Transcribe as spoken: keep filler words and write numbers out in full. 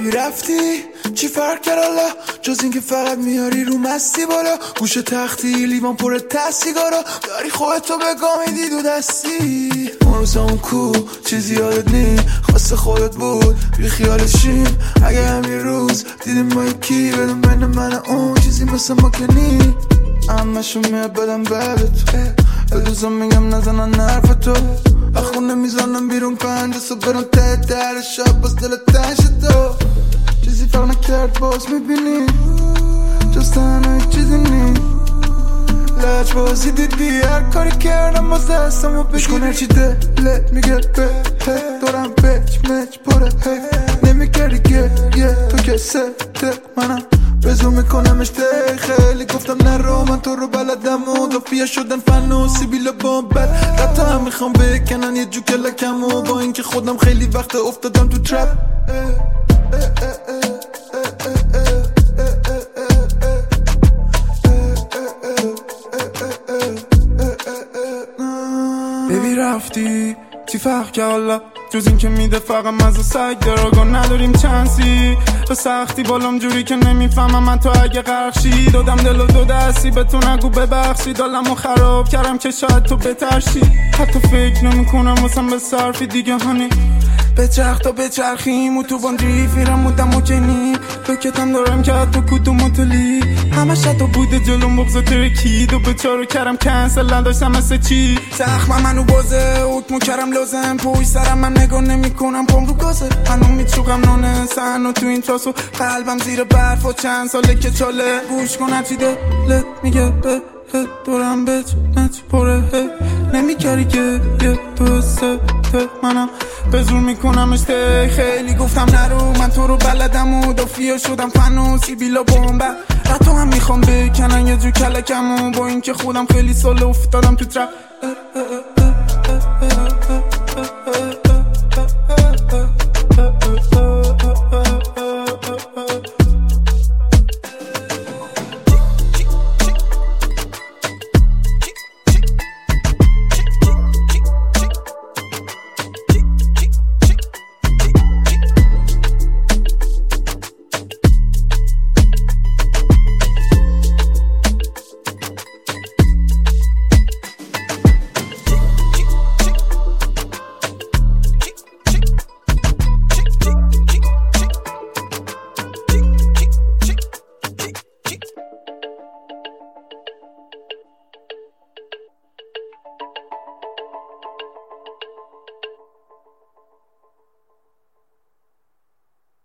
بیبی رفتی چی فرق کرد الله جز این که فقط میاری رو مستی بالا گوشه تختی لیوان پر تسیگارا داری خودتو بگاه میدی دو دستی اون روز اون کو چیزی یادت نی خواست خودت بود بی خیالشیم اگه همین روز دیدیم با یکی بدون بین من اون چیزی مثل ما که نی همشون میاد بدم ببت الوزم میگم نزنن نرف تو اخونه میزنم بیرون پنده سو برم ته در شب باز دل تنش تو چیزی فرق نکرد باز میبینی جز تنها چیزی نی لج بازی دیدی هر کاری کردم باز دستمو بگیری بشکن هرچی دلت میگه به دارم بچ مچ پره نمیکردی گریه تو که سته منم بزو میکنمش ده خیلی گفتم نرو من تو رو بلدم و دافیه شدن فن و سیبیل بامبت رتا هم میخوام بکنن یه جو کلکم و با اینکه خودم خیلی وقت افتادم تو ترپ ببی رفتی چی فرق که حالا جز این که میده فقط مزه سگ دراغا نداریم چانسی به سختی بالام جوری که نمیفهمم من تو اگه غرقشی دادم دل و دو دستی به تو نگو ببخشی دلمو خراب کردم که شاید تو بترشی حتی فکر نمیکنم واسم به صرفی دیگه هانی بچرخ تا بچرخیم و تو باندریف میرم مدم و جنی بکتم دارم که حتی کدوم مطلی همه شد و بوده جلوم بغضا ترکید و بچارو کردم کنسل نداشتم مثل چی زخم منو بازه حکمو کردم لازم پوی سرم من نگاه نمی کنم پام رو گازه منو میچوقم نانه سن و تو این تراس و قلبم زیر برف و چند ساله که چاله گوش کن هرچی دلت میگه به دورم بچ نچ پره نمیکردی که یه تو سته منم به زور میکنم اشته خیلی گفتم نرو من تو رو بلدم و دافیه شدم فن و سیبیلا بامبه رتو هم میخوام بکنن یه جو کلکم و با اینکه خودم خیلی سال افتادم تو ترپ